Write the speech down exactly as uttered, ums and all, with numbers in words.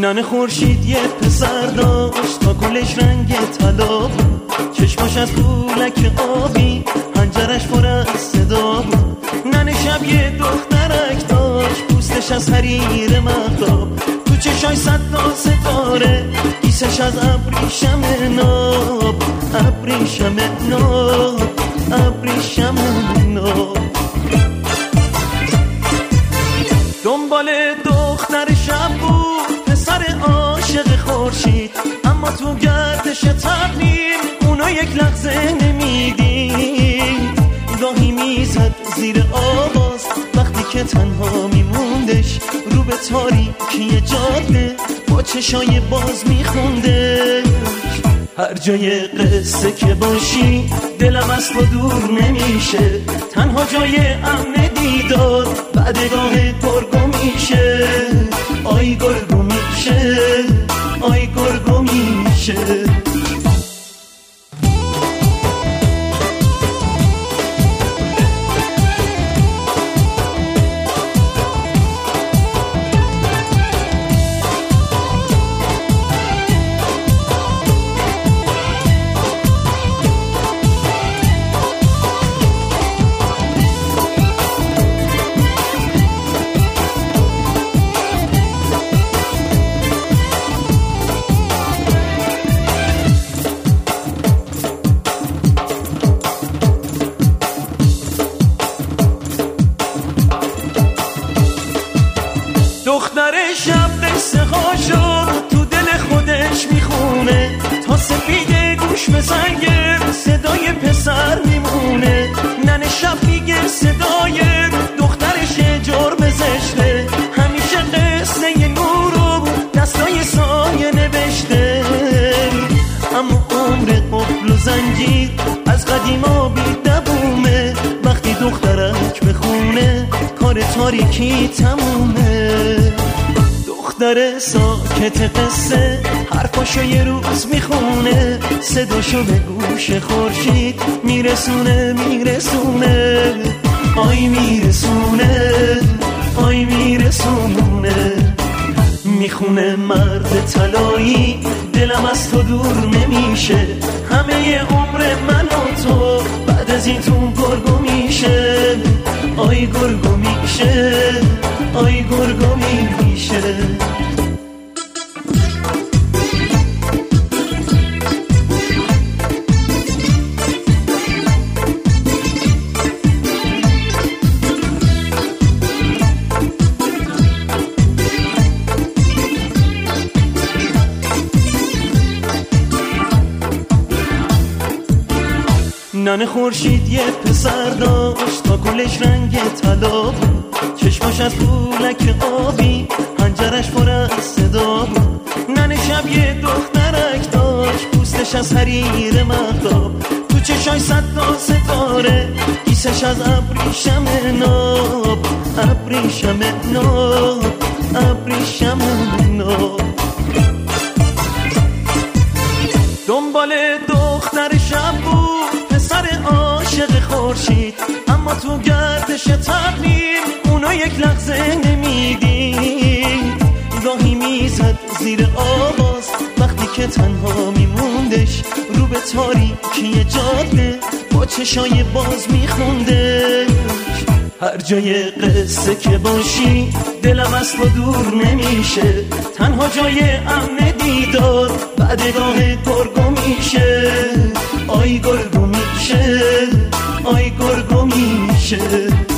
ننه خورشید یه پسر داشت تا کلش رنگ طلا بود، چشماش از پولک آبی، پنجرش پر از صدا بود. ننه شب یه دخترک داشت، پوستش از حریر مهتاب، تو چشای صد تا ستاره، گیسش از ابریشم ناب، ابریشم ناب، ابریشم ناب. دنبال دختر شب بود پسر عاشق خورشید، اما تو گردش تقدیر اونو یک لحظه نمیدید. گاهی میزد زیر آواز وقتی که تنها میموندش، رو به تاریکی جاده با چشای باز میخوندش. هر جای قصه که باشی دلم از تو دور نمیشه، تنها جای امن دیدار بعدگاه گرگو میشه. آی گرگو میشه، آی گرگو میشه. دختر شب قصه هاشو تو دل خودش میخونه، تا سپیده گوش به زنگ صدای پسر میمونه. ننه شب میگه صدای دخترش جرم زشته، همیشه قصه نورو دستای سایه نوشته. اما عمر قفل و زنجیر از قدیما بی دوومه، وقتی دخترک بخونه کار تاریکی تمومه. دختر ساکت قصه حرفاشو یه روز میخونه، صداشو به گوش خورشید میرسونه میرسونه. آی میرسونه، آی میرسونه. میخونه مرد طلایی دلم از تو دور نمیشه، همه ی عمر من و تو بعد از این تو گرگو میشه. آی گرگو میشه، آی گرگو میشه. ننه خورشید یه پسر داشت تا کلش رنگ طلا بود، چشماش از پولک آبی، پنجرش پر از صدا بود. ننه شب یه دخترک داشت، پوستش از حریر مهتاب، تو چشای صد تا ستاره، گیسش از ابریشم ناب، ابریشم ناب، ابریشم ناب. دنبال دختر شب بود پسر عاشق خورشید، اما تو گردش تقدیر اونو یک لحظه نمیدید. گاهی میزد زیر آواز وقتی که تنها میموندش، رو به تاریکی جاده با چشای باز میخوندش. هر جای قصه که باشی دلم از تو دور نمیشه، تنها جای امن دیدار بعدگاه گرگو میشه. آی گرگو میشه، آی گرگو میشه.